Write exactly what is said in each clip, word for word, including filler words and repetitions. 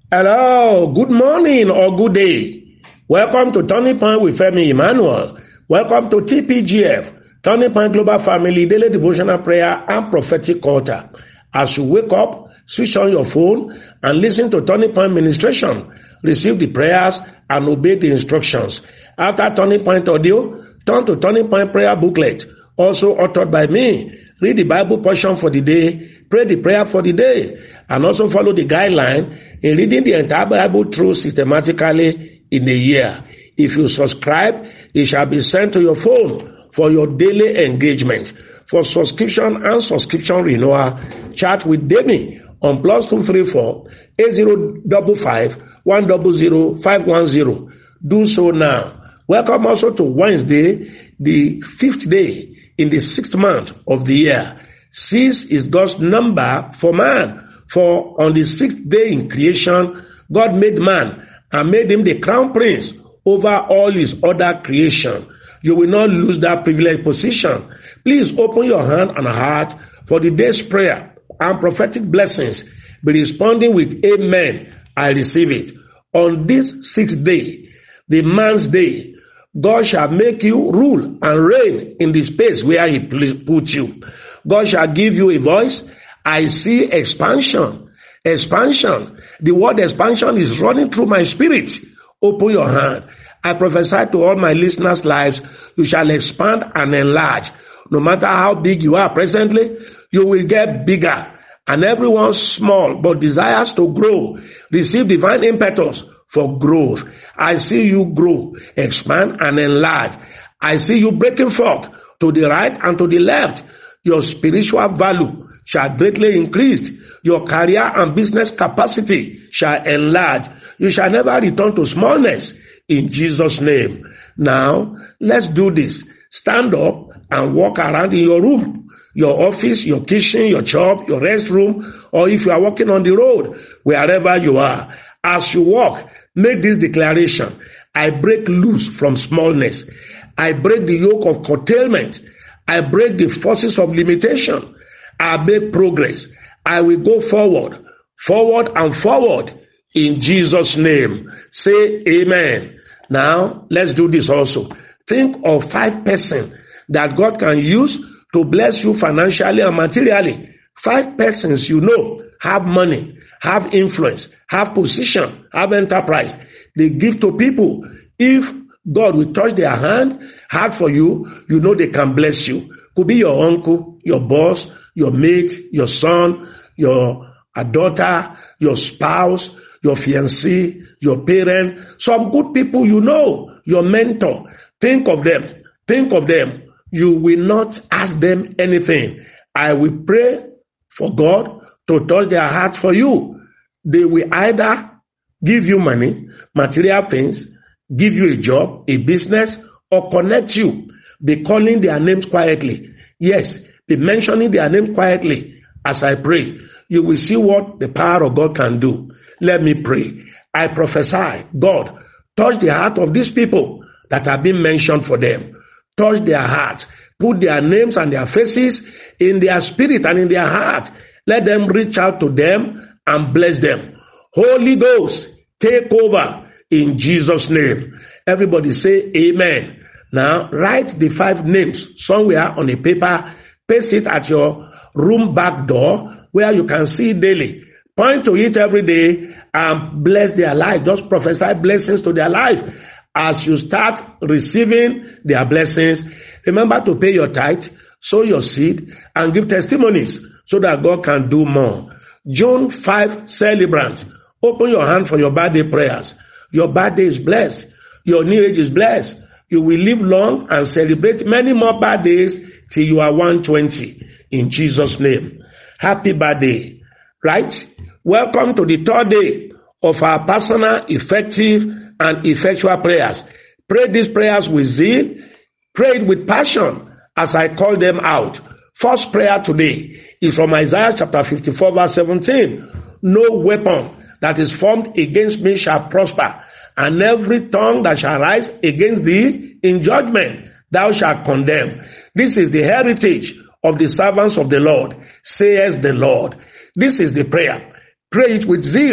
Hello, good morning or good day. Welcome to Turning Point with Femi Emmanuel. Welcome to T P G F, Turning Point Global Family Daily Devotional Prayer and Prophetic Altar. As you wake up, switch on your phone and listen to Turning Point Ministration. Receive the prayers and obey the instructions. After Turning Point Audio, turn to Turning Point Prayer Booklet, also authored by me. Read the Bible portion for the day, pray the prayer for the day, and also follow the guideline in reading the entire Bible through systematically in a year. If you subscribe, it shall be sent to your phone for your daily engagement. For subscription and subscription renewal, chat with Demi on plus two three four eight zero five five one zero zero five one zero. Do so now. Welcome also to Wednesday, the fifth day in the sixth month of the year. Six is God's number for man. For on the sixth day in creation, God made man and made him the crown prince over all his other creation. You will not lose that privileged position. Please open your hand and heart for the day's prayer and prophetic blessings. Be responding with amen. I receive it. On this sixth day, the man's day, God shall make you rule and reign in the space where he put you. God shall give you a voice. I see expansion. Expansion. The word expansion is running through my spirit. Open your hand. I prophesy to all my listeners' lives, you shall expand and enlarge. No matter how big you are presently, you will get bigger. And everyone small but desires to grow, receive divine impetus for growth. I see you grow, expand and enlarge. I see you breaking forth to the right and to the left. Your spiritual value shall greatly increase. Your career and business capacity shall enlarge. You shall never return to smallness in Jesus' name. Now, let's do this. Stand up and walk around in your room, your office, your kitchen, your job, your restroom, or if you are walking on the road, wherever you are. As you walk, make this declaration. I break loose from smallness. I break the yoke of curtailment. I break the forces of limitation. I make progress. I will go forward, forward and forward in Jesus' name. Say amen. Now, let's do this also. Think of five persons that God can use to bless you financially and materially. Five persons you know have money, have influence, have position, have enterprise. They give to people. If God will touch their hand, hard for you, you know they can bless you. Could be your uncle, your boss, your mate, your son, your daughter, your spouse, your fiancé, your parent, some good people you know, your mentor. Think of them. Think of them. You will not ask them anything. I will pray for God to touch their heart for you. They will either give you money, material things, give you a job, a business, or connect you. Be calling their names quietly. Yes, be mentioning their names quietly. As I pray, you will see what the power of God can do. Let me pray. I prophesy, God, touch the heart of these people that have been mentioned for them. Touch their hearts. Put their names and their faces in their spirit and in their heart. Let them reach out to them and bless them. Holy Ghost, take over in Jesus' name. Everybody say amen. Now, write the five names somewhere on a paper. Paste it at your room back door where you can see daily. Point to it every day and bless their life. Just prophesy blessings to their life. As you start receiving their blessings, remember to pay your tithe, sow your seed, and give testimonies so that God can do more. June fifth celebrant, open your hand for your birthday prayers. Your birthday is blessed. Your new age is blessed. You will live long and celebrate many more birthdays till you are one hundred twenty. In Jesus' name. Happy birthday. Right? Welcome to the third day of our personal, effective, and effectual prayers. Pray these prayers with zeal. Pray it with passion as I call them out. First prayer today is from Isaiah chapter fifty-four verse seventeen. No weapon that is formed against me shall prosper, and every tongue that shall rise against thee in judgment thou shalt condemn. This is the heritage of the servants of the Lord, says the Lord. This is the prayer. Pray it with zeal.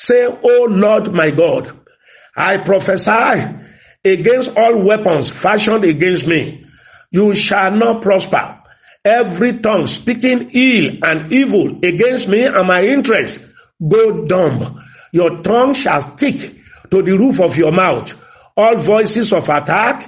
Say, oh Lord my God, I prophesy against all weapons fashioned against me. You shall not prosper. Every tongue speaking ill and evil against me and my interest, go dumb. Your tongue shall stick to the roof of your mouth. All voices of attack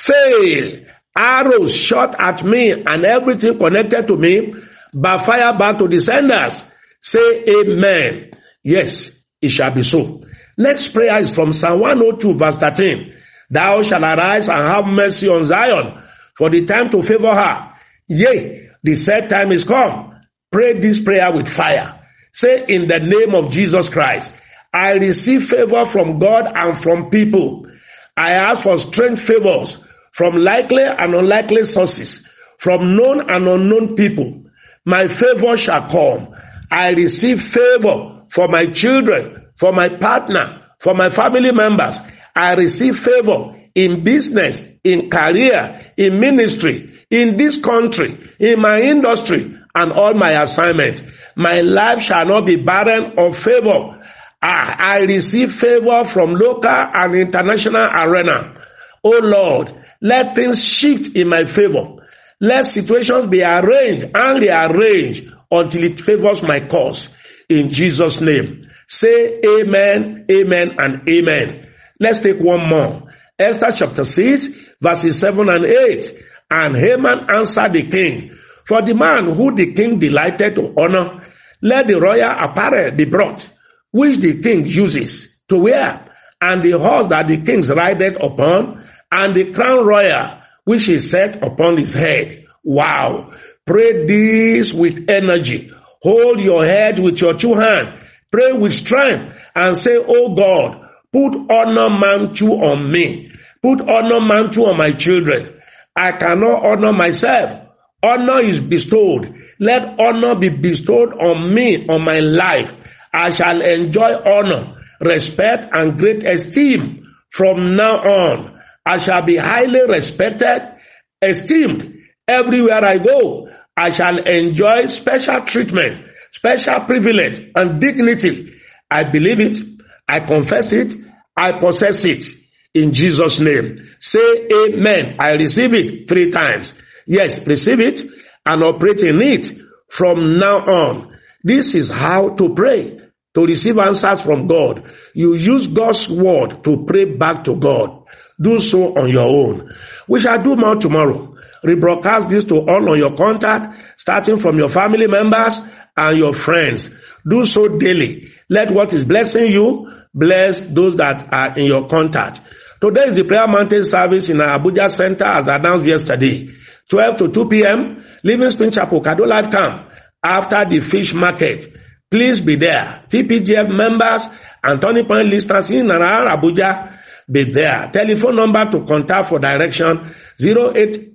fail. Arrows shot at me and everything connected to me backfire back to the senders. Say amen. Yes, it shall be so. Next prayer is from Psalm one oh two verse thirteen. Thou shalt arise and have mercy on Zion, for the time to favor her. Yea, the set time is come. Pray this prayer with fire. Say, in the name of Jesus Christ, I receive favor from God and from people. I ask for strange favors from likely and unlikely sources, from known and unknown people. My favor shall come. I receive favor for my children, for my partner, for my family members. I receive favor in business, in career, in ministry, in this country, in my industry, and all my assignments. My life shall not be barren of favor. I, I receive favor from local and international arena. Oh Lord, let things shift in my favor. Let situations be arranged and rearranged until it favors my cause. In Jesus' name. Say amen, amen, and amen. Let's take one more. Esther chapter six, verses seven and eight. And Haman answered the king, for the man who the king delighted to honor, let the royal apparel be brought, which the king uses to wear, and the horse that the king rideth upon, and the crown royal, which is set upon his head. Wow. Pray this with energy. Hold your head with your two hands. Pray with strength and say, oh God, put honor mantle on me. Put honor mantle on my children. I cannot honor myself. Honor is bestowed. Let honor be bestowed on me, on my life. I shall enjoy honor, respect, and great esteem from now on. I shall be highly respected, esteemed everywhere I go. I shall enjoy special treatment, special privilege, and dignity. I believe it. I confess it. I possess it. In Jesus' name. Say amen. I receive it three times. Yes, receive it and operate in it from now on. This is how to pray, to receive answers from God. You use God's word to pray back to God. Do so on your own. We shall do more tomorrow. Rebroadcast this to all on your contact, starting from your family members and your friends. Do so daily. Let what is blessing you bless those that are in your contact. Today is the Prayer Mountain service in our Abuja Center as announced yesterday. twelve to two p.m. Living Spring Chapel, Kado Life Camp, after the fish market. Please be there. T P G F members and Turning Point listeners in and around Abuja, be there. Telephone number to contact for direction zero eight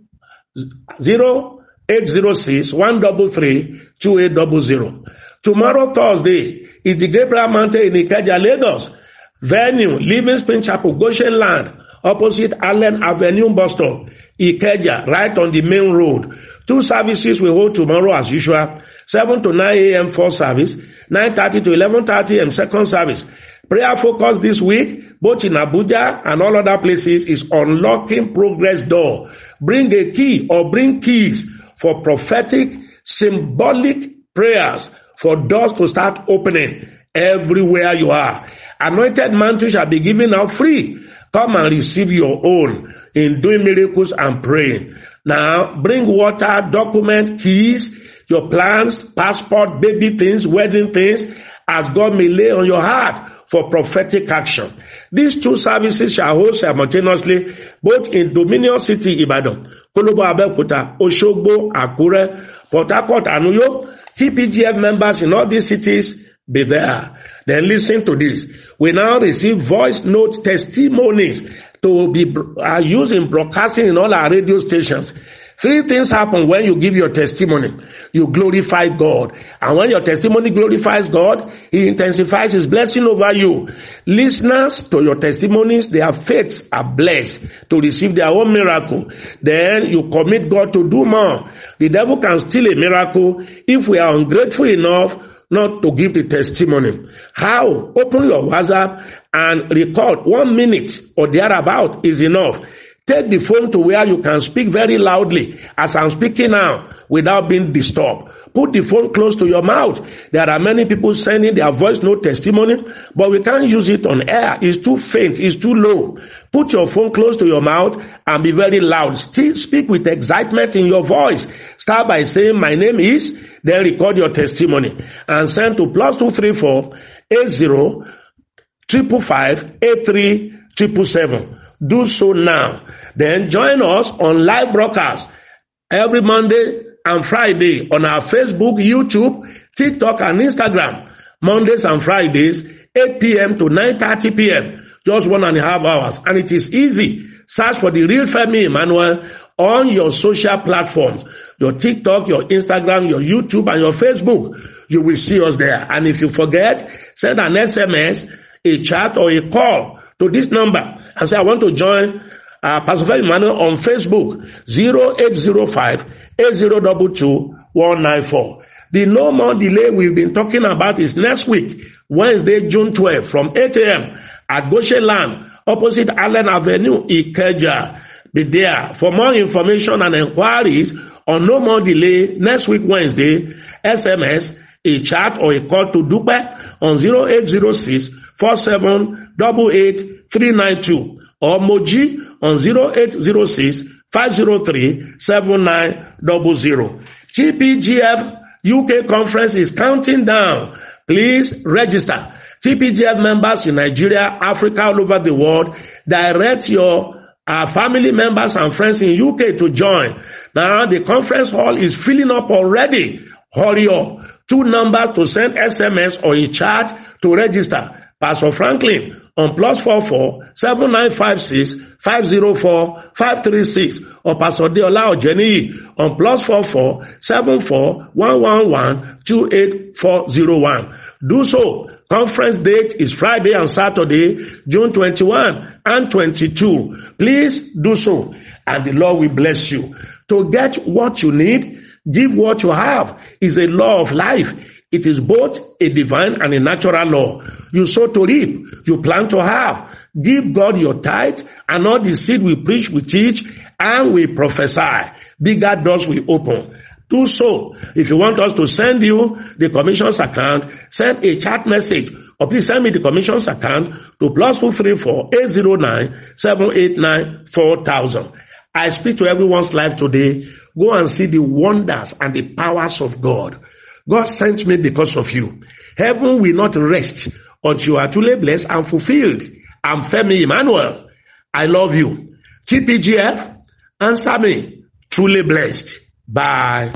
zero six one three three two eight zero zero. Tomorrow, Thursday, is the Great Prayer Mountain in Ikeja, Lagos. Venue, Living Spring Chapel, Goshen Land, opposite Allen Avenue bus stop, Ikeja, right on the main road. Two services we hold tomorrow as usual, seven to nine a.m. first service, nine thirty to eleven thirty a.m. second service. Prayer focus this week, both in Abuja and all other places, is unlocking progress door. Bring a key or bring keys for prophetic, symbolic prayers for doors to start opening everywhere you are. Anointed mantle shall be given out free. Come and receive your own in doing miracles and praying. Now, bring water, document, keys, your plans, passport, baby things, wedding things, as God may lay on your heart for prophetic action. These two services shall hold simultaneously both in Dominion City, Ibadan, Kolobo Abeokuta, Oshogbo, Akure, Port Harcourt, and Uyo. T P G F members in all these cities, be there. Then listen to this. We now receive voice note testimonies to be uh, used in broadcasting in all our radio stations. Three things happen when you give your testimony. You glorify God. And when your testimony glorifies God, He intensifies His blessing over you. Listeners to your testimonies, their faiths are blessed to receive their own miracle. Then you commit God to do more. The devil can steal a miracle if we are ungrateful enough not to give the testimony. How? Open your WhatsApp and record one minute or thereabout is enough. Take the phone to where you can speak very loudly as I'm speaking now without being disturbed. Put the phone close to your mouth. There are many people sending their voice note testimony, but we can't use it on air. It's too faint. It's too low. Put your phone close to your mouth and be very loud. Still speak with excitement in your voice. Start by saying, my name is, then record your testimony and send to plus two three four eight zero triple five eight three triple seven. Do so now. Then join us on live broadcast every Monday and Friday on our Facebook, YouTube, TikTok, and Instagram. Mondays and Fridays, eight p.m. to nine thirty p.m. Just one and a half hours. And it is easy. Search for The Real Femi Emmanuel on your social platforms. Your TikTok, your Instagram, your YouTube, and your Facebook. You will see us there. And if you forget, send an S M S, a chat, or a call to this number and say, I want to join uh, Pastor Femi Emmanuel on Facebook, zero eight zero five eight zero two two one nine four. The no more delay we've been talking about is next week, Wednesday, June twelfth, from eight a.m. at Goshen Land, opposite Allen Avenue, Ikeja. Be there. For more information and inquiries on no more delay next week, Wednesday, S M S, a chat, or a call to Dupe on zero eight zero six four seven eight eight three nine two or Moji on zero eight zero six five zero three seven nine zero zero. T P G F U K conference is counting down. Please register. T P G F members in Nigeria, Africa, all over the world, direct your uh, family members and friends in U K to join. Now the conference hall is filling up already. Hurry up. Two numbers to send S M S or a chat to register. Pastor Franklin on plus four four seven nine five six five zero four five three six or Pastor Deola Ojeni on plus four four seven four one one one two eight four zero one. Do so. Conference date is Friday and Saturday, June twenty-first and twenty-second. Please do so, and the Lord will bless you. To get what you need, give what you have is a law of life. It is both a divine and a natural law. You sow to reap, you plant to have. Give God your tithe, and all the seed we preach, we teach, and we prophesy. Bigger doors will open. Do so. If you want us to send you the commission's account, send a chat message, or please send me the commission's account to plus two three four eight zero nine seven eight nine four thousand. I speak to everyone's life today. Go and see the wonders and the powers of God. God sent me because of you. Heaven will not rest until you are truly blessed and fulfilled. I'm Femi Emmanuel. I love you. T P G F, answer me. Truly blessed. Bye.